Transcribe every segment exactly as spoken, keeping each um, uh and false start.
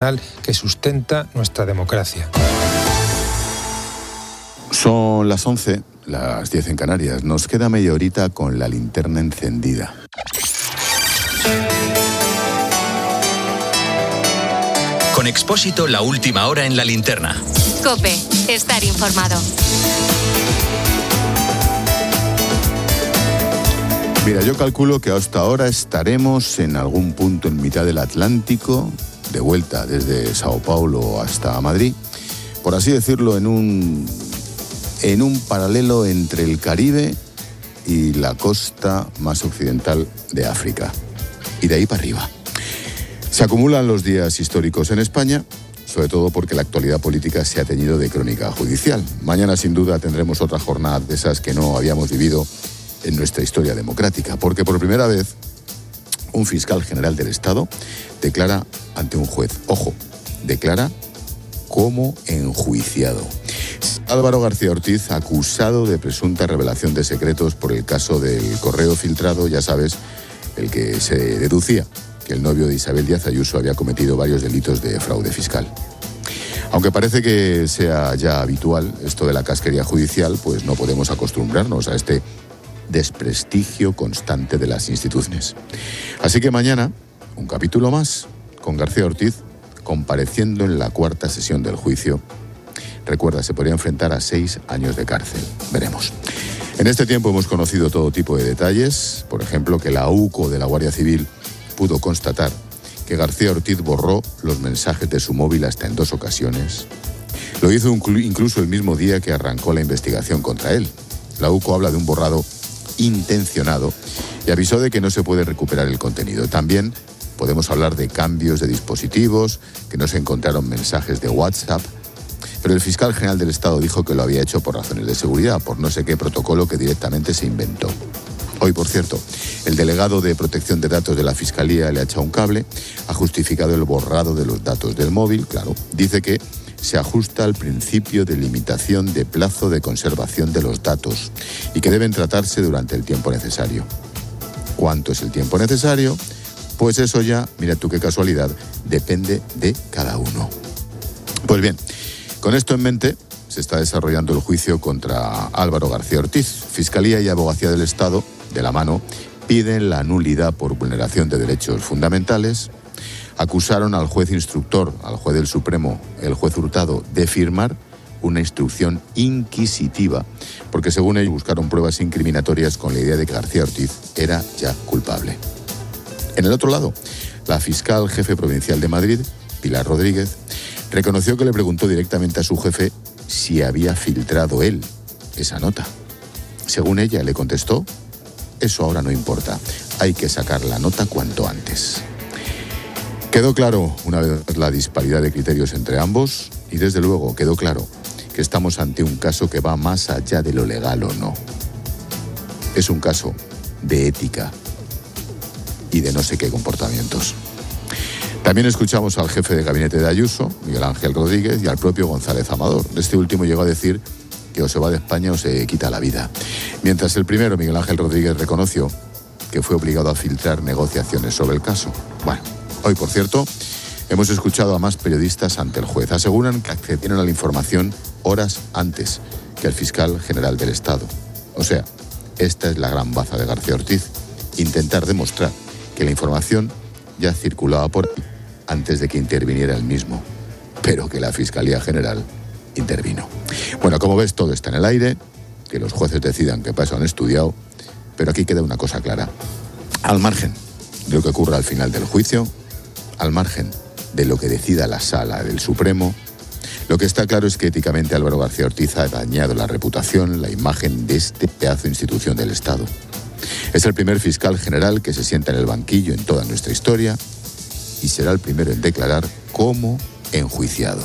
que sustenta nuestra democracia. Son las once, las diez en Canarias. Nos queda media horita con la linterna encendida. Con Expósito, la última hora en la linterna. COPE, estar informado. Mira, yo calculo que hasta ahora estaremos en algún punto en mitad del Atlántico, de vuelta desde Sao Paulo hasta Madrid, por así decirlo, en un, en un paralelo entre el Caribe y la costa más occidental de África. Y de ahí para arriba. Se acumulan los días históricos en España, sobre todo porque la actualidad política se ha teñido de crónica judicial. Mañana, sin duda, tendremos otra jornada de esas que no habíamos vivido en nuestra historia democrática, porque por primera vez un fiscal general del Estado declara ante un juez. Ojo, declara como enjuiciado. Álvaro García Ortiz, acusado de presunta revelación de secretos por el caso del correo filtrado, ya sabes, el que se deducía que el novio de Isabel Díaz Ayuso había cometido varios delitos de fraude fiscal. Aunque parece que sea ya habitual esto de la casquería judicial, pues no podemos acostumbrarnos a este desprestigio constante de las instituciones. Así que mañana, un capítulo más, con García Ortiz compareciendo en la cuarta sesión del juicio. Recuerda, se podría enfrentar a seis años de cárcel. Veremos. En este tiempo hemos conocido todo tipo de detalles. Por ejemplo, que la UCO de la Guardia Civil pudo constatar que García Ortiz borró los mensajes de su móvil hasta en dos ocasiones. Lo hizo incluso el mismo día que arrancó la investigación contra él. La UCO habla de un borrado intencionado y avisó de que no se puede recuperar el contenido. También podemos hablar de cambios de dispositivos, que no se encontraron mensajes de WhatsApp, pero el fiscal general del Estado dijo que lo había hecho por razones de seguridad, por no sé qué protocolo que directamente se inventó. Hoy, por cierto, el delegado de protección de datos de la Fiscalía le ha echado un cable, ha justificado el borrado de los datos del móvil, claro, dice que se ajusta al principio de limitación de plazo de conservación de los datos y que deben tratarse durante el tiempo necesario. ¿Cuánto es el tiempo necesario? Pues eso ya, mira tú qué casualidad, depende de cada uno. Pues bien, con esto en mente se está desarrollando el juicio contra Álvaro García Ortiz. Fiscalía y Abogacía del Estado, de la mano, piden la nulidad por vulneración de derechos fundamentales. Acusaron al juez instructor, al juez del Supremo, el juez Hurtado, de firmar una instrucción inquisitiva, porque según ellos buscaron pruebas incriminatorias con la idea de que García Ortiz era ya culpable. En el otro lado, la fiscal jefe provincial de Madrid, Pilar Rodríguez, reconoció que le preguntó directamente a su jefe si había filtrado él esa nota. Según ella, le contestó: eso ahora no importa, hay que sacar la nota cuanto antes. Quedó claro, una vez, la disparidad de criterios entre ambos y, desde luego, quedó claro que estamos ante un caso que va más allá de lo legal o no. Es un caso de ética y de no sé qué comportamientos. También escuchamos al jefe de gabinete de Ayuso, Miguel Ángel Rodríguez, y al propio González Amador. Este último llegó a decir que o se va de España o se quita la vida. Mientras el primero, Miguel Ángel Rodríguez, reconoció que fue obligado a filtrar negociaciones sobre el caso. Bueno, hoy, por cierto, hemos escuchado a más periodistas ante el juez. Aseguran que accedieron a la información horas antes que el fiscal general del Estado. O sea, esta es la gran baza de García Ortiz: intentar demostrar que la información ya circulaba por ahí antes de que interviniera él mismo, pero que la Fiscalía General intervino. Bueno, como ves, todo está en el aire, que los jueces decidan qué pasa, han estudiado, pero aquí queda una cosa clara. Al margen de lo que ocurra al final del juicio, al margen de lo que decida la Sala del Supremo, lo que está claro es que éticamente Álvaro García Ortiz ha dañado la reputación, la imagen de este pedazo de institución del Estado. Es el primer fiscal general que se sienta en el banquillo en toda nuestra historia y será el primero en declarar como enjuiciado.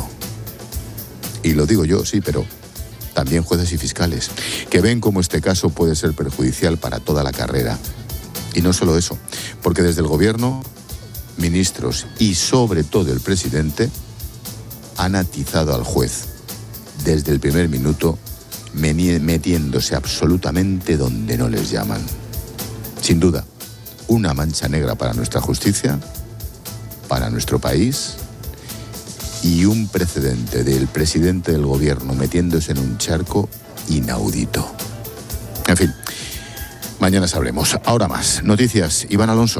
Y lo digo yo, sí, pero también jueces y fiscales, que ven cómo este caso puede ser perjudicial para toda la carrera. Y no solo eso, porque desde el gobierno, ministros y sobre todo el presidente han atizado al juez desde el primer minuto, metiéndose absolutamente donde no les llaman. Sin duda, una mancha negra para nuestra justicia, para nuestro país y un precedente del presidente del gobierno metiéndose en un charco inaudito. En fin, mañana sabremos. Ahora más. Noticias. Iván Alonso.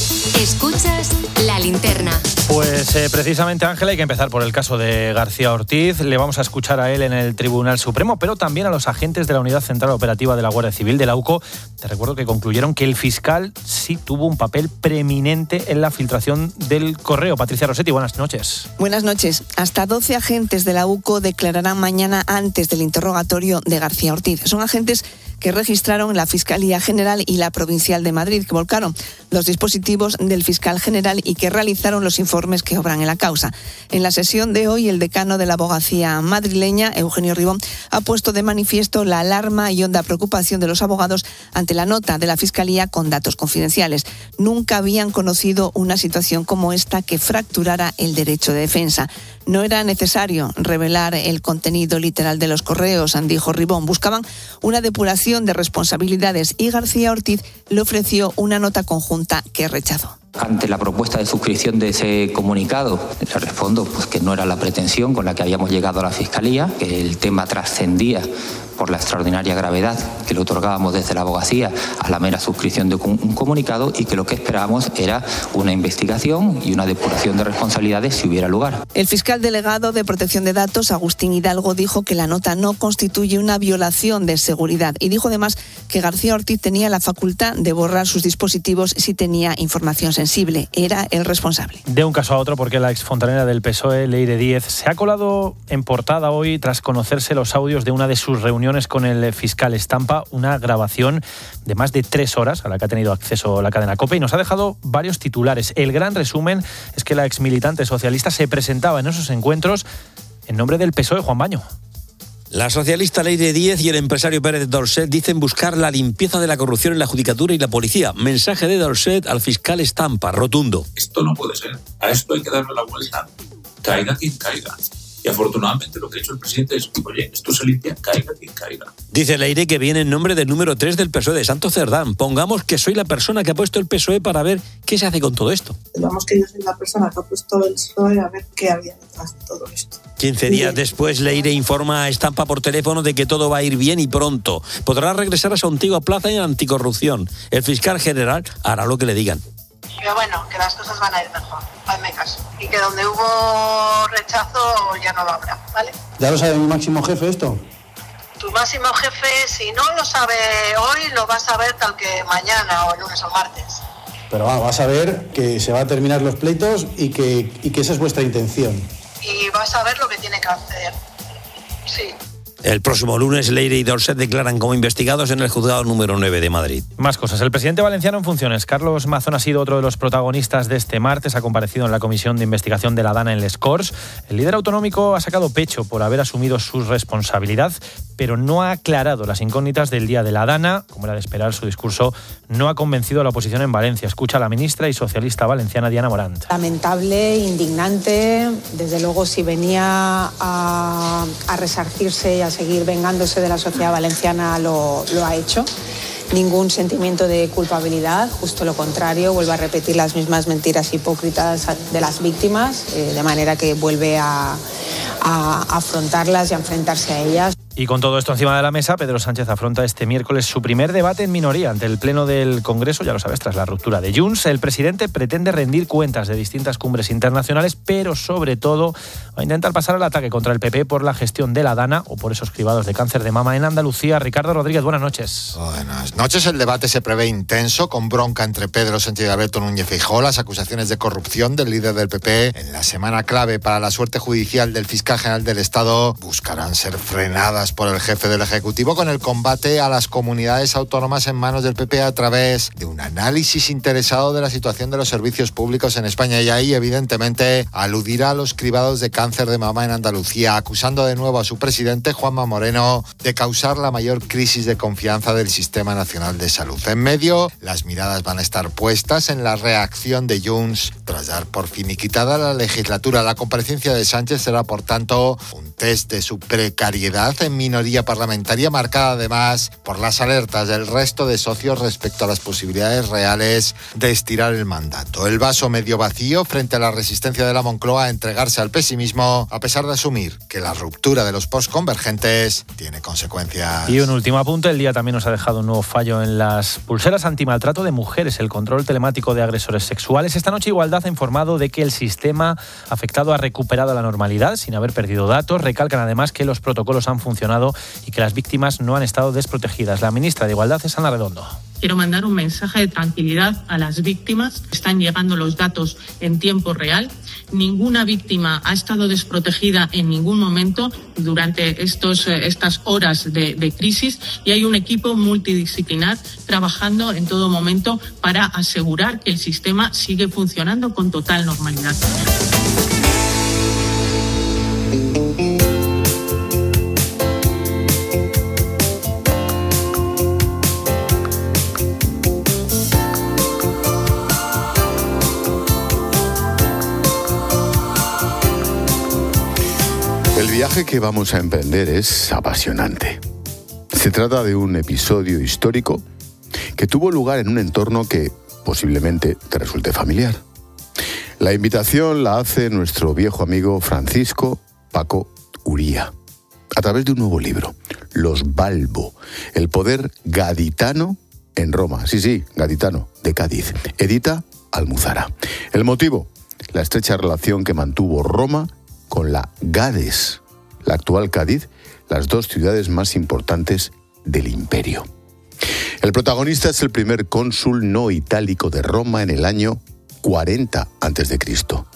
Escuchas La Linterna. Pues eh, precisamente, Ángela, hay que empezar por el caso de García Ortiz. Le vamos a escuchar a él en el Tribunal Supremo, pero también a los agentes de la Unidad Central Operativa de la Guardia Civil de la U C O. Te recuerdo que concluyeron que el fiscal sí tuvo un papel preeminente en la filtración del correo. Patricia Rossetti, buenas noches. Buenas noches. Hasta doce agentes de la U C O declararán mañana antes del interrogatorio de García Ortiz. Son agentes que registraron la Fiscalía General y la Provincial de Madrid, que volcaron los dispositivos del fiscal general y que realizaron los informes que obran en la causa. En la sesión de hoy, el decano de la abogacía madrileña, Eugenio Ribón, ha puesto de manifiesto la alarma y honda preocupación de los abogados ante la nota de la Fiscalía con datos confidenciales. Nunca habían conocido una situación como esta que fracturara el derecho de defensa. No era necesario revelar el contenido literal de los correos, dijo Ribón. Buscaban una depuración de responsabilidades y García Ortiz le ofreció una nota conjunta que rechazó. Ante la propuesta de suscripción de ese comunicado, le respondo pues, que no era la pretensión con la que habíamos llegado a la Fiscalía, que el tema trascendía por la extraordinaria gravedad que le otorgábamos desde la abogacía a la mera suscripción de un comunicado y que lo que esperábamos era una investigación y una depuración de responsabilidades si hubiera lugar. El fiscal delegado de Protección de Datos, Agustín Hidalgo, dijo que la nota no constituye una violación de seguridad y dijo además que García Ortiz tenía la facultad de borrar sus dispositivos si tenía información sensible. Era el responsable. De un caso a otro, porque la exfontanera del P S O E, Leire Díez, se ha colado en portada hoy tras conocerse los audios de una de sus reuniones con el fiscal Estampa, una grabación de más de tres horas a la que ha tenido acceso la cadena COPE y nos ha dejado varios titulares. El gran resumen es que la exmilitante socialista se presentaba en esos encuentros en nombre del P S O E, Juan Baño. La socialista Leire Díez y el empresario Pérez Dolcet dicen buscar la limpieza de la corrupción en la judicatura y la policía. Mensaje de Dolcet al fiscal Estampa, rotundo. Esto no puede ser. A esto hay que darle la vuelta. Caiga quien caiga. Y afortunadamente lo que ha hecho el presidente es, oye, esto se limpia, caiga quien caiga. Dice Leire que viene en nombre del número tres del P S O E, de Santo Cerdán. Pongamos que soy la persona que ha puesto el P S O E para ver qué se hace con todo esto. Digamos que yo soy la persona que ha puesto el P S O E a ver qué había detrás de todo esto. quince días después, Leire informa a Estampa por teléfono de que todo va a ir bien y pronto. Podrá regresar a su antigua plaza en anticorrupción. El fiscal general hará lo que le digan. Pero bueno, que las cosas van a ir mejor, hazme caso. Y que donde hubo rechazo ya no lo habrá, ¿vale? ¿Ya lo sabe mi máximo jefe esto? Tu máximo jefe, si no lo sabe hoy, lo va a saber tal que mañana o el lunes o martes. Pero va, va a saber que se va a terminar los pleitos y que, y que esa es vuestra intención. Y va a saber lo que tiene que hacer, sí. El próximo lunes, Leire y Dolcet declaran como investigados en el juzgado número nueve de Madrid. Más cosas. El presidente valenciano en funciones, Carlos Mazón, ha sido otro de los protagonistas de este martes. Ha comparecido en la Comisión de Investigación de la Dana en Les Corts. El líder autonómico ha sacado pecho por haber asumido su responsabilidad, pero no ha aclarado las incógnitas del día de la Dana. Como era de esperar, su discurso no ha convencido a la oposición en Valencia. Escucha a la ministra y socialista valenciana Diana Morant. Lamentable, indignante. Desde luego, si venía a, a resarcirse y a seguir vengándose de la sociedad valenciana, lo, lo ha hecho. Ningún sentimiento de culpabilidad, justo lo contrario, vuelve a repetir las mismas mentiras hipócritas de las víctimas, eh, de manera que vuelve a, a afrontarlas y a enfrentarse a ellas. Y con todo esto encima de la mesa, Pedro Sánchez afronta este miércoles su primer debate en minoría ante el Pleno del Congreso, ya lo sabes, tras la ruptura de Junts. El presidente pretende rendir cuentas de distintas cumbres internacionales, pero sobre todo va a intentar pasar al ataque contra el P P por la gestión de la Dana o por esos cribados de cáncer de mama en Andalucía. Ricardo Rodríguez, buenas noches. Buenas noches. El debate se prevé intenso, con bronca entre Pedro Sánchez y Alberto Núñez Feijóo, las acusaciones de corrupción del líder del P P en la semana clave para la suerte judicial del fiscal general del Estado buscarán ser frenadas por el jefe del Ejecutivo con el combate a las comunidades autónomas en manos del P P a través de un análisis interesado de la situación de los servicios públicos en España, y ahí evidentemente aludirá a los cribados de cáncer de mama en Andalucía, acusando de nuevo a su presidente Juanma Moreno de causar la mayor crisis de confianza del Sistema Nacional de Salud. En medio, las miradas van a estar puestas en la reacción de Junts tras dar por finiquitada la legislatura. La comparecencia de Sánchez será, por tanto, un test de su precariedad en gran minoría parlamentaria, marcada además por las alertas del resto de socios respecto a las posibilidades reales de estirar el mandato. El vaso medio vacío frente a la resistencia de la Moncloa a entregarse al pesimismo, a pesar de asumir que la ruptura de los postconvergentes tiene consecuencias. Y un último apunte, el día también nos ha dejado un nuevo fallo en las pulseras antimaltrato de mujeres, el control telemático de agresores sexuales. Esta noche Igualdad ha informado de que el sistema afectado ha recuperado la normalidad sin haber perdido datos. Recalcan además que los protocolos han funcionado y que las víctimas no han estado desprotegidas. La ministra de Igualdad es Ana Redondo. Quiero mandar un mensaje de tranquilidad a las víctimas. Están llegando los datos en tiempo real. Ninguna víctima ha estado desprotegida en ningún momento durante estos, estas horas de, de crisis, y hay un equipo multidisciplinar trabajando en todo momento para asegurar que el sistema sigue funcionando con total normalidad. El viaje que vamos a emprender es apasionante. Se trata de un episodio histórico que tuvo lugar en un entorno que posiblemente te resulte familiar. La invitación la hace nuestro viejo amigo Francisco Paco Uría, a través de un nuevo libro, Los Balbo, el poder gaditano en Roma. Sí, sí, gaditano, de Cádiz. Edita Almuzara. El motivo, la estrecha relación que mantuvo Roma con la Gades, la actual Cádiz, las dos ciudades más importantes del imperio. El protagonista es el primer cónsul no itálico de Roma en el año cuarenta antes de Cristo,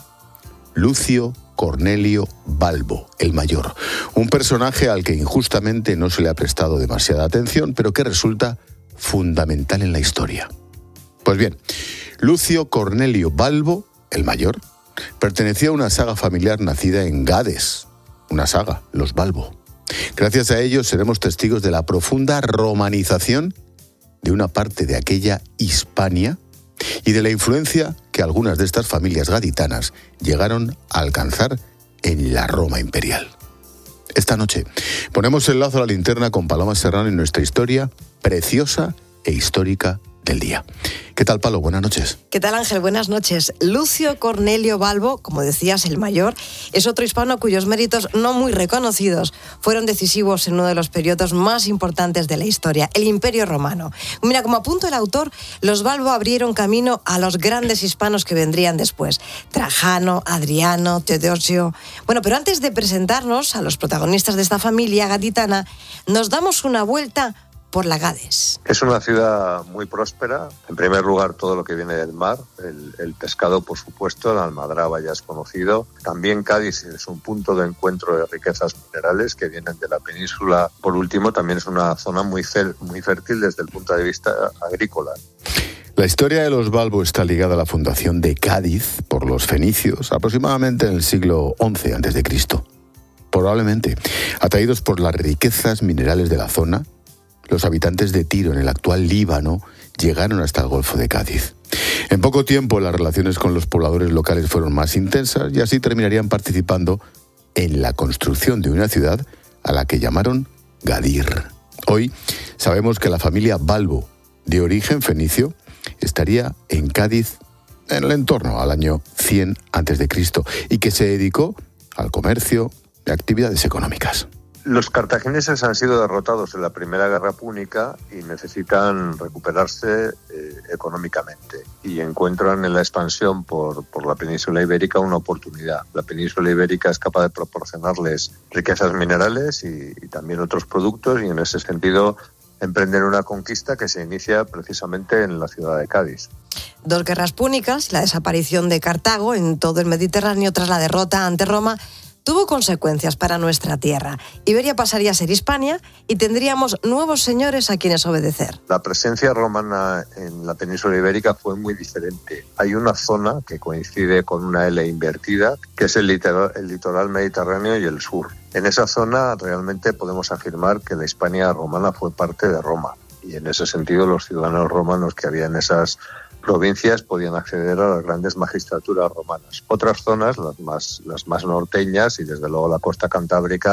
Lucio Cornelio Balbo, el mayor, un personaje al que injustamente no se le ha prestado demasiada atención, pero que resulta fundamental en la historia. Pues bien, Lucio Cornelio Balbo, el mayor, pertenecía a una saga familiar nacida en Gades, una saga, los Balbo. Gracias a ellos seremos testigos de la profunda romanización de una parte de aquella Hispania y de la influencia que algunas de estas familias gaditanas llegaron a alcanzar en la Roma imperial. Esta noche ponemos el lazo a la linterna con Paloma Serrano en nuestra historia preciosa e histórica del día. ¿Qué tal, Palo? Buenas noches. ¿Qué tal, Ángel? Buenas noches. Lucio Cornelio Balbo, como decías, el mayor, es otro hispano cuyos méritos no muy reconocidos fueron decisivos en uno de los periodos más importantes de la historia, el Imperio Romano. Mira, como apunta el autor, los Balbo abrieron camino a los grandes hispanos que vendrían después. Trajano, Adriano, Teodosio. Bueno, pero antes de presentarnos a los protagonistas de esta familia gaditana, nos damos una vuelta por la Gades. Es una ciudad muy próspera. En primer lugar, todo lo que viene del mar, el, el pescado, por supuesto, la almadraba ya es conocido. También Cádiz es un punto de encuentro de riquezas minerales que vienen de la península. Por último, también es una zona muy, fel, muy fértil desde el punto de vista agrícola. La historia de los Balbo está ligada a la fundación de Cádiz por los fenicios, aproximadamente en el siglo once antes de Cristo. Probablemente, atraídos por las riquezas minerales de la zona, los habitantes de Tiro, en el actual Líbano, llegaron hasta el Golfo de Cádiz. En poco tiempo, las relaciones con los pobladores locales fueron más intensas y así terminarían participando en la construcción de una ciudad a la que llamaron Gadir. Hoy sabemos que la familia Balbo, de origen fenicio, estaría en Cádiz en el entorno al año cien antes de Cristo y que se dedicó al comercio y actividades económicas. Los cartagineses han sido derrotados en la Primera Guerra Púnica y necesitan recuperarse eh, económicamente y encuentran en la expansión por, por la península ibérica una oportunidad. La península ibérica es capaz de proporcionarles riquezas minerales y, y también otros productos, y en ese sentido emprenden una conquista que se inicia precisamente en la ciudad de Cádiz. Dos guerras púnicas y la desaparición de Cartago en todo el Mediterráneo tras la derrota ante Roma tuvo consecuencias para nuestra tierra. Iberia pasaría a ser Hispania y tendríamos nuevos señores a quienes obedecer. La presencia romana en la península ibérica fue muy diferente. Hay una zona que coincide con una L invertida, que es el litoral, el litoral mediterráneo y el sur. En esa zona realmente podemos afirmar que la Hispania romana fue parte de Roma. Y en ese sentido los ciudadanos romanos que había en esas provincias podían acceder a las grandes magistraturas romanas. Otras zonas, las más, las más norteñas y desde luego la costa cantábrica,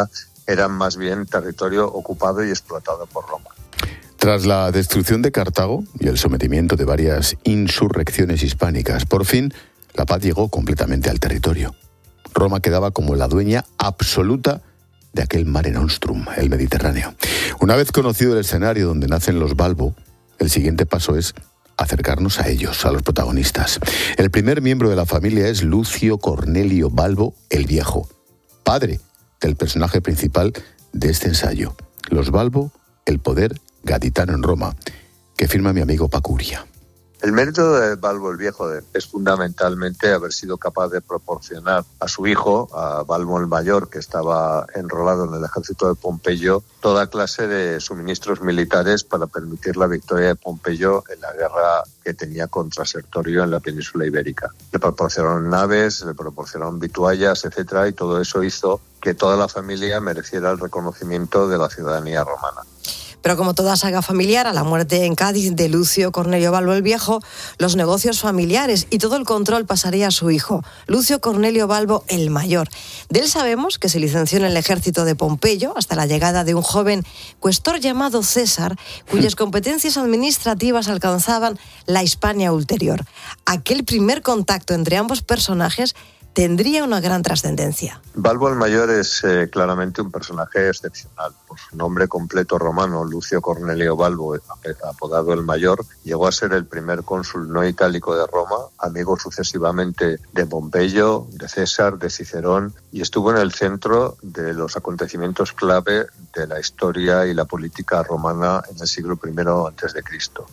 eran más bien territorio ocupado y explotado por Roma. Tras la destrucción de Cartago y el sometimiento de varias insurrecciones hispánicas, por fin la paz llegó completamente al territorio. Roma quedaba como la dueña absoluta de aquel Mare Nostrum, el Mediterráneo. Una vez conocido el escenario donde nacen los Balbo, el siguiente paso es acercarnos a ellos, a los protagonistas. El primer miembro de la familia es Lucio Cornelio Balbo el Viejo, padre del personaje principal de este ensayo. Los Balbo, el poder gaditano en Roma, que firma mi amigo Paco Uría. El mérito de Balbo el Viejo es fundamentalmente haber sido capaz de proporcionar a su hijo, a Balbo el Mayor, que estaba enrolado en el ejército de Pompeyo, toda clase de suministros militares para permitir la victoria de Pompeyo en la guerra que tenía contra Sertorio en la península ibérica. Le proporcionaron naves, le proporcionaron vituallas, etcétera, y todo eso hizo que toda la familia mereciera el reconocimiento de la ciudadanía romana. Pero como toda saga familiar, a la muerte en Cádiz de Lucio Cornelio Balbo el Viejo, los negocios familiares y todo el control pasaría a su hijo, Lucio Cornelio Balbo el Mayor. De él sabemos que se licenció en el ejército de Pompeyo hasta la llegada de un joven cuestor llamado César, cuyas competencias administrativas alcanzaban la Hispania ulterior. Aquel primer contacto entre ambos personajes tendría una gran trascendencia. Balbo el Mayor es eh, claramente un personaje excepcional. Por su nombre completo romano, Lucio Cornelio Balbo, apodado el Mayor, llegó a ser el primer cónsul no itálico de Roma, amigo sucesivamente de Pompeyo, de César, de Cicerón, y estuvo en el centro de los acontecimientos clave de la historia y la política romana en el siglo primero antes de Cristo.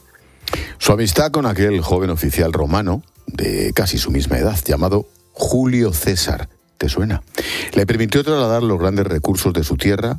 Su amistad con aquel joven oficial romano, de casi su misma edad, llamado Julio César, ¿te suena? Le permitió trasladar los grandes recursos de su tierra,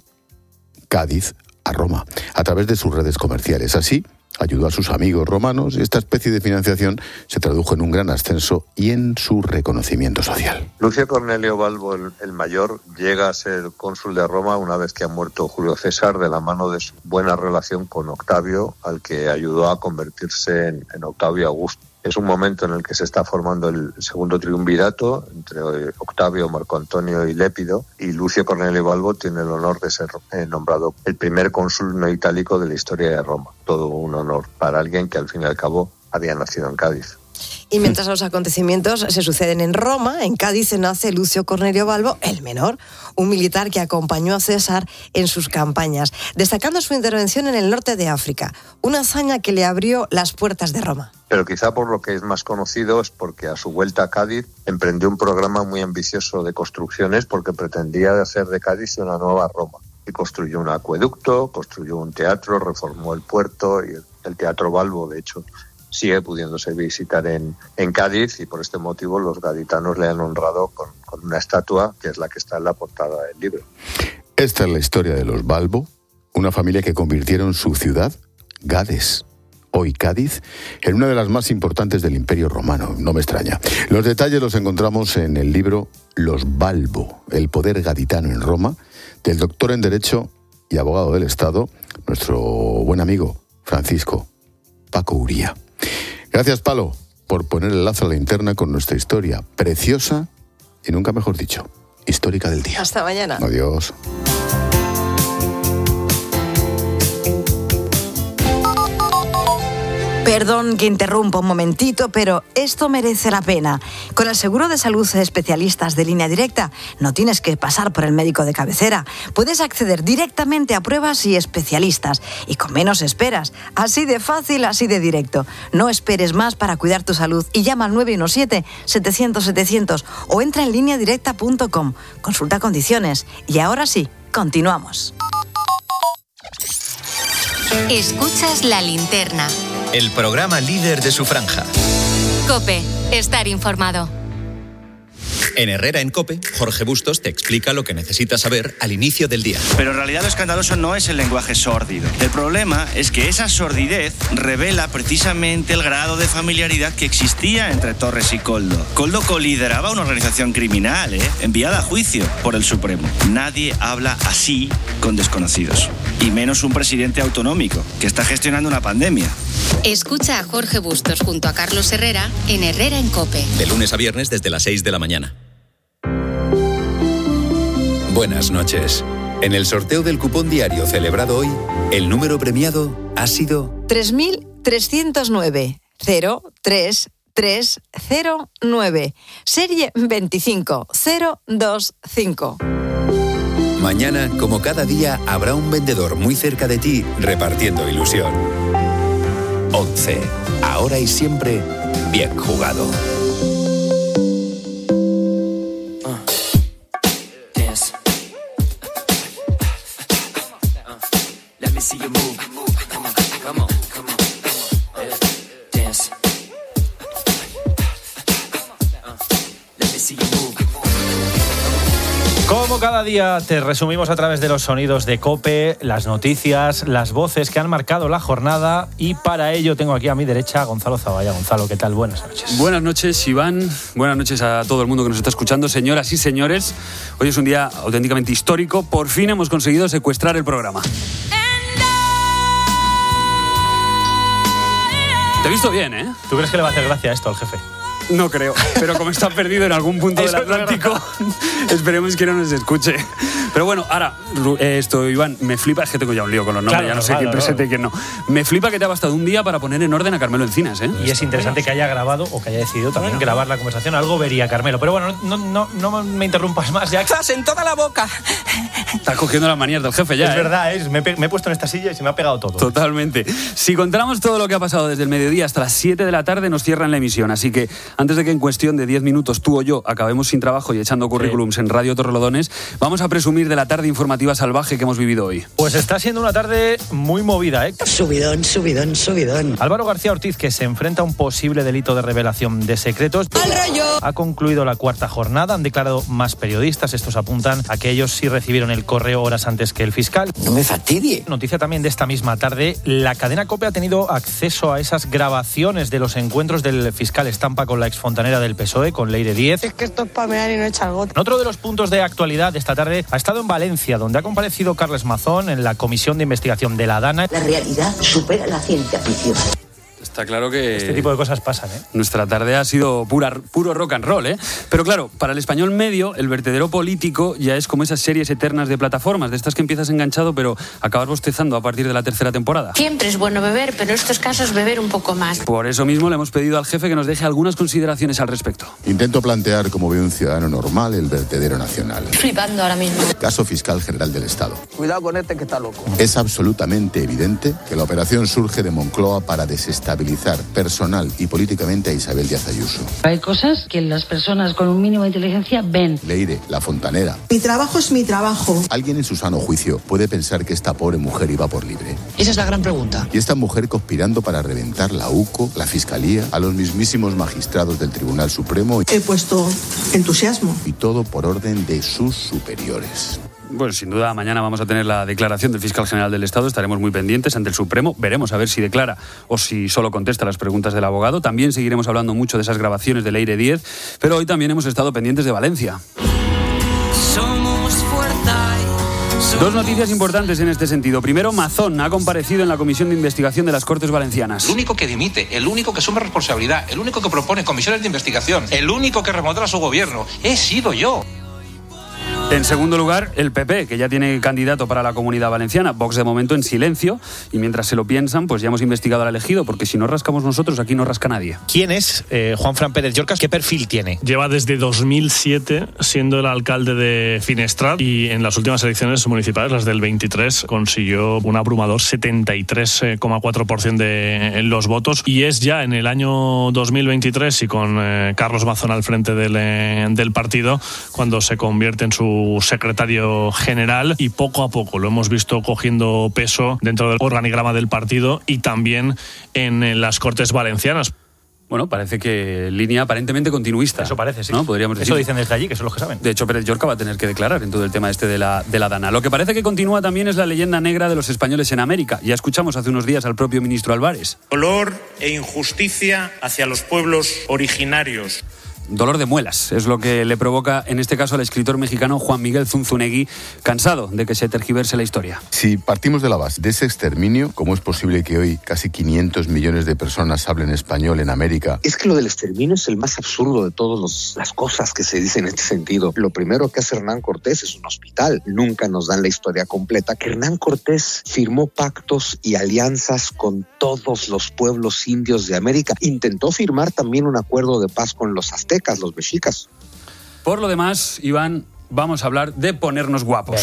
Cádiz, a Roma, a través de sus redes comerciales. Así, ayudó a sus amigos romanos y esta especie de financiación se tradujo en un gran ascenso y en su reconocimiento social. Lucio Cornelio Balbo el, el Mayor llega a ser cónsul de Roma una vez que ha muerto Julio César, de la mano de su buena relación con Octavio, al que ayudó a convertirse en, en Octavio Augusto. Es un momento en el que se está formando el segundo triunvirato entre Octavio, Marco Antonio y Lépido, y Lucio Cornelio Balbo tiene el honor de ser nombrado el primer cónsul no itálico de la historia de Roma. Todo un honor para alguien que al fin y al cabo había nacido en Cádiz. Y mientras los acontecimientos se suceden en Roma, en Cádiz nace Lucio Cornelio Balbo el Menor, un militar que acompañó a César en sus campañas, destacando su intervención en el norte de África, una hazaña que le abrió las puertas de Roma. Pero quizá por lo que es más conocido es porque a su vuelta a Cádiz emprendió un programa muy ambicioso de construcciones porque pretendía hacer de Cádiz una nueva Roma. Y construyó un acueducto, construyó un teatro, reformó el puerto y el Teatro Balbo, de hecho, sigue pudiéndose visitar en, en Cádiz, y por este motivo los gaditanos le han honrado con, con una estatua que es la que está en la portada del libro. Esta es la historia de los Balbo, una familia que convirtieron su ciudad, Gades, hoy Cádiz, en una de las más importantes del Imperio Romano. No me extraña. Los detalles los encontramos en el libro Los Balbo, el poder gaditano en Roma, del doctor en Derecho y abogado del Estado, nuestro buen amigo Francisco Paco Uría. Gracias, Palo, por poner el lazo a la linterna con nuestra historia preciosa y, nunca mejor dicho, histórica del día. Hasta mañana. Adiós. Perdón que interrumpa un momentito, pero esto merece la pena. Con el seguro de salud de especialistas de Línea Directa, no tienes que pasar por el médico de cabecera. Puedes acceder directamente a pruebas y especialistas, y con menos esperas. Así de fácil, así de directo. No esperes más para cuidar tu salud y llama al nueve uno siete, setecientos, setecientos o entra en línea directa punto com. Consulta condiciones. Y ahora sí, continuamos. Escuchas La Linterna. El programa líder de su franja. COPE, estar informado. En Herrera en COPE, Jorge Bustos te explica lo que necesitas saber al inicio del día. Pero en realidad lo escandaloso no es el lenguaje sórdido. El problema es que esa sordidez revela precisamente el grado de familiaridad que existía entre Torres y Koldo. Koldo colideraba una organización criminal, ¿eh? enviada a juicio por el Supremo. Nadie habla así con desconocidos. Y menos un presidente autonómico que está gestionando una pandemia. Escucha a Jorge Bustos junto a Carlos Herrera en Herrera en COPE. De lunes a viernes desde las seis de la mañana. Buenas noches. En el sorteo del cupón diario celebrado hoy, el número premiado ha sido tres mil trescientos nueve cero tres tres cero nueve, serie veinticinco cero dos cinco. Mañana, como cada día, habrá un vendedor muy cerca de ti repartiendo ilusión. once. Ahora y siempre, bien jugado. Como cada día te resumimos a través de los sonidos de COPE, las noticias, las voces que han marcado la jornada, y para ello tengo aquí a mi derecha a Gonzalo Zavalla. Gonzalo, ¿qué tal? Buenas noches. Buenas noches, Iván. Buenas noches a todo el mundo que nos está escuchando. Señoras y señores, hoy es un día auténticamente histórico. Por fin hemos conseguido secuestrar el programa. Te he visto bien, ¿eh? ¿Tú crees que le va a hacer gracia esto al jefe? No creo, pero como está perdido en algún punto del Atlántico, esperemos que no nos escuche. Pero bueno, ahora, esto, Iván, me flipa, es que tengo ya un lío con los nombres, claro, ya no, no sé claro, quién presente y quién no. Me flipa que te ha bastado un día para poner en orden a Carmelo Encinas, ¿eh? Y es interesante que haya grabado, o que haya decidido también bueno. grabar la conversación. Algo vería Carmelo. Pero bueno, no, no, no me interrumpas más ya. ¡Estás en toda la boca! Estás cogiendo las manías del jefe ya, Es ¿eh? verdad, es, me, he, me he puesto en esta silla y se me ha pegado todo. Totalmente. Si contamos todo lo que ha pasado desde el mediodía hasta las siete de la tarde, nos cierran la emisión. Así que, antes de que en cuestión de diez minutos tú o yo acabemos sin trabajo y echando currículums sí. en Radio Torrelodones, vamos a presumir de la tarde informativa salvaje que hemos vivido hoy. Pues está siendo una tarde muy movida, ¿eh? Subidón, subidón, subidón. Álvaro García Ortiz, que se enfrenta a un posible delito de revelación de secretos, ha concluido la cuarta jornada. Han declarado más periodistas. Estos apuntan a que ellos sí recibieron el correo horas antes que el fiscal. No me fastidie. Noticia también de esta misma tarde. La cadena COPE ha tenido acceso a esas grabaciones de los encuentros del fiscal Estampa con la exfontanera del P S O E, con Leire Díez. Es que esto es para mear y no echar gota. Otro de los puntos de actualidad de esta tarde ha estado en Valencia, donde ha comparecido Carles Mazón en la comisión de investigación de la DANA. La realidad supera la ciencia ficción. Está claro que... Este tipo de cosas pasan, ¿eh? Nuestra tarde ha sido pura, puro rock and roll, ¿eh? Pero claro, para el español medio, el vertedero político ya es como esas series eternas de plataformas, de estas que empiezas enganchado, pero acabas bostezando a partir de la tercera temporada. Siempre es bueno beber, pero en estos casos beber un poco más. Por eso mismo le hemos pedido al jefe que nos deje algunas consideraciones al respecto. Intento plantear como ve un ciudadano normal el vertedero nacional. Flipando ahora mismo. Caso Fiscal General del Estado. Cuidado con este que está loco. Es absolutamente evidente que la operación surge de Moncloa para desestabilizar personal y políticamente a Isabel Díaz Ayuso. Hay cosas que las personas con un mínimo de inteligencia ven. Leire, la fontanera. Mi trabajo es mi trabajo. ¿Alguien en su sano juicio puede pensar que esta pobre mujer iba por libre? Esa es la gran pregunta. Y esta mujer conspirando para reventar la U C O, la Fiscalía, a los mismísimos magistrados del Tribunal Supremo. He puesto entusiasmo. Y todo por orden de sus superiores. Bueno, sin duda, mañana vamos a tener la declaración del fiscal general del Estado. Estaremos muy pendientes ante el Supremo. Veremos a ver si declara o si solo contesta las preguntas del abogado. También seguiremos hablando mucho de esas grabaciones de Leire Díez. Pero hoy también hemos estado pendientes de Valencia. Somos fuertes. Dos noticias importantes en este sentido. Primero, Mazón ha comparecido en la Comisión de Investigación de las Cortes Valencianas. El único que dimite, el único que asume responsabilidad, el único que propone comisiones de investigación, el único que remodela su gobierno, he sido yo. En segundo lugar, el P P, que ya tiene candidato para la Comunidad Valenciana. Vox de momento en silencio, y mientras se lo piensan, pues ya hemos investigado al elegido, porque si no rascamos nosotros, aquí no rasca nadie. ¿Quién es eh, Juanfran Pérez Llorcas? ¿Qué perfil tiene? Lleva desde dos mil siete siendo el alcalde de Finestrat, y en las últimas elecciones municipales, las del veintitrés, consiguió un abrumador setenta y tres coma cuatro por ciento de los votos, y es ya en el año dos mil veintitrés, y con eh, Carlos Mazón al frente del, eh, del partido, cuando se convierte en su secretario general, y poco a poco lo hemos visto cogiendo peso dentro del organigrama del partido y también en, en las Cortes Valencianas. Bueno, parece que línea aparentemente continuista. Eso parece, sí. ¿No? Podríamos decir. Eso dicen desde allí, que son los que saben. De hecho, Pérez Llorca va a tener que declarar en todo el tema este de la, de la DANA. Lo que parece que continúa también es la leyenda negra de los españoles en América. Ya escuchamos hace unos días al propio ministro Álvarez. Dolor e injusticia hacia los pueblos originarios. Dolor de muelas es lo que le provoca en este caso al escritor mexicano Juan Miguel Zunzunegui, cansado de que se tergiverse la historia. Si partimos de la base de ese exterminio, ¿cómo es posible que hoy casi quinientos millones de personas hablen español en América? Es que lo del exterminio es el más absurdo de todas las cosas que se dicen en este sentido. Lo primero que hace Hernán Cortés es un hospital. Nunca nos dan la historia completa. Que Hernán Cortés firmó pactos y alianzas con todos los pueblos indios de América. Intentó firmar también un acuerdo de paz con los aztecas, los mexicas. Por lo demás, Iván, vamos a hablar de ponernos guapos.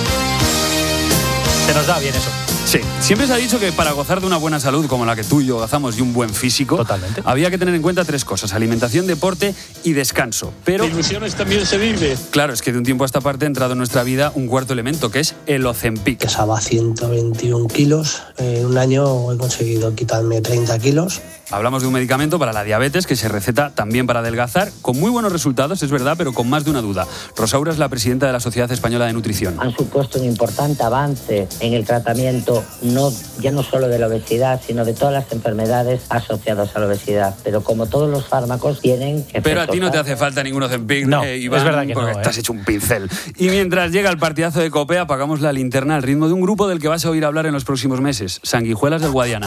Se nos da bien eso. Sí, siempre se ha dicho que para gozar de una buena salud como la que tú y yo gozamos y un buen físico, totalmente, había que tener en cuenta tres cosas: alimentación, deporte y descanso. Pero de ilusiones también se vive. Claro, es que de un tiempo a esta parte ha entrado en nuestra vida un cuarto elemento, que es el Ozempic. Pesaba ciento veintiún kilos, en un año he conseguido quitarme treinta kilos. Hablamos de un medicamento para la diabetes que se receta también para adelgazar, con muy buenos resultados, es verdad, pero con más de una duda. Rosaura es la presidenta de la Sociedad Española de Nutrición. Han supuesto un importante avance en el tratamiento, no, ya no solo de la obesidad, sino de todas las enfermedades asociadas a la obesidad. Pero como todos los fármacos tienen efectos. Pero a ti no te hace falta ningún Ozempic, no, eh, Iván, es verdad que porque no, estás eh. hecho un pincel. Y mientras llega el partidazo de COPE, apagamos la linterna al ritmo de un grupo del que vas a oír hablar en los próximos meses: Sanguijuelas del Guadiana.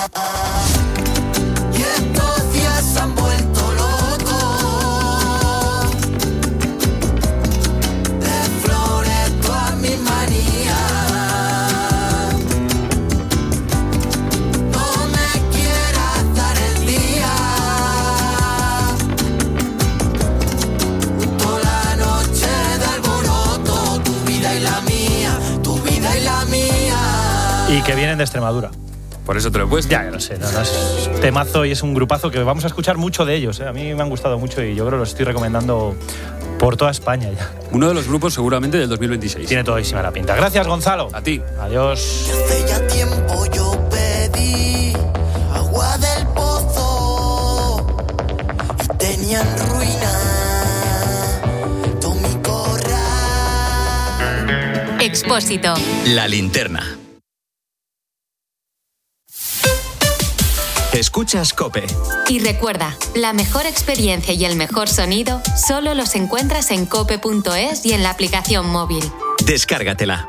Y que vienen de Extremadura. Por eso te lo he puesto. Ya, que lo sé, no, no, es temazo y es un grupazo que vamos a escuchar mucho de ellos, ¿eh? A mí me han gustado mucho y yo creo que los estoy recomendando por toda España ya. Uno de los grupos seguramente del dos mil veintiséis. Tiene todísima la pinta. Gracias, Gonzalo. A ti. Adiós. Hace ya tiempo yo pedí agua del pozo y tenían ruina todo mi corral. Expósito. La linterna. Escuchas COPE. Y recuerda, la mejor experiencia y el mejor sonido solo los encuentras en cope punto es y en la aplicación móvil. Descárgatela.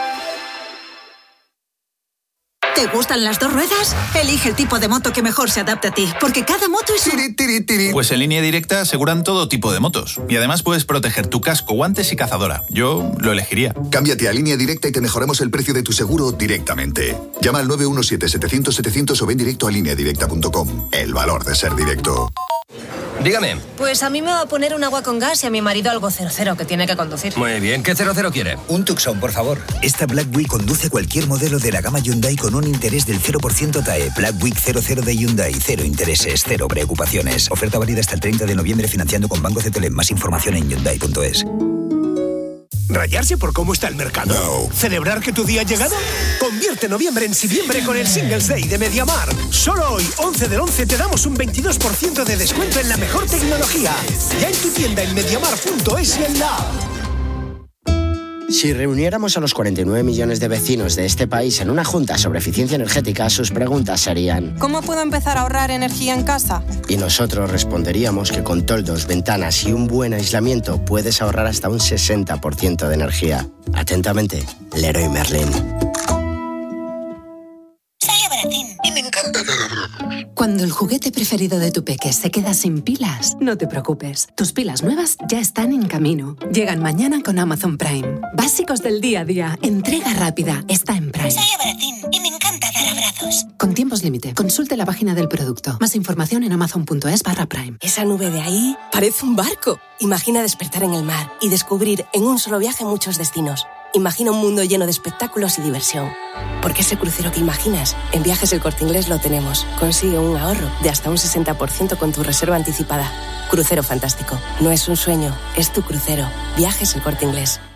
¿Te gustan las dos ruedas? Elige el tipo de moto que mejor se adapte a ti, porque cada moto es un... Pues en Línea Directa aseguran todo tipo de motos. Y además puedes proteger tu casco, guantes y cazadora. Yo lo elegiría. Cámbiate a Línea Directa y te mejoramos el precio de tu seguro directamente. Llama al nueve uno siete, setecientos, setecientos o ven directo a línea directa punto com. El valor de ser directo. Dígame. Pues a mí me va a poner un agua con gas y a mi marido algo cero cero que tiene que conducir. Muy bien, ¿qué cero cero quiere? Un Tucson, por favor. Esta Black Week conduce cualquier modelo de la gama Hyundai con un interés del cero por ciento T A E. Black Week cero cero de Hyundai. Cero intereses, cero preocupaciones. Oferta válida hasta el treinta de noviembre financiando con Banco C T L. Más información en hyundai punto es. ¿Rayarse por cómo está el mercado? No. ¿Celebrar que tu día ha llegado? Convierte noviembre en sitiembre con el Singles Day de MediaMarkt. Solo hoy, once del once, te damos un veintidós por ciento de descuento en la mejor tecnología. Ya en tu tienda en mediamar punto es y en la app. Si reuniéramos a los cuarenta y nueve millones de vecinos de este país en una junta sobre eficiencia energética, sus preguntas serían: ¿cómo puedo empezar a ahorrar energía en casa? Y nosotros responderíamos que con toldos, ventanas y un buen aislamiento puedes ahorrar hasta un sesenta por ciento de energía. Atentamente, Leroy Merlin. Soy Baratín y me encanta dar abrazos. Cuando el juguete preferido de tu peque se queda sin pilas, no te preocupes. Tus pilas nuevas ya están en camino. Llegan mañana con Amazon Prime. Básicos del día a día. Entrega rápida. Está en Prime. Soy Baratín y me encanta dar abrazos. Con tiempos límite. Consulte la página del producto. Más información en amazon punto es barra Prime. Esa nube de ahí parece un barco. Imagina despertar en el mar y descubrir en un solo viaje muchos destinos. Imagina un mundo lleno de espectáculos y diversión. Porque ese crucero que imaginas, en Viajes El Corte Inglés lo tenemos. Consigue un ahorro de hasta un sesenta por ciento con tu reserva anticipada. Crucero fantástico. No es un sueño, es tu crucero. Viajes El Corte Inglés.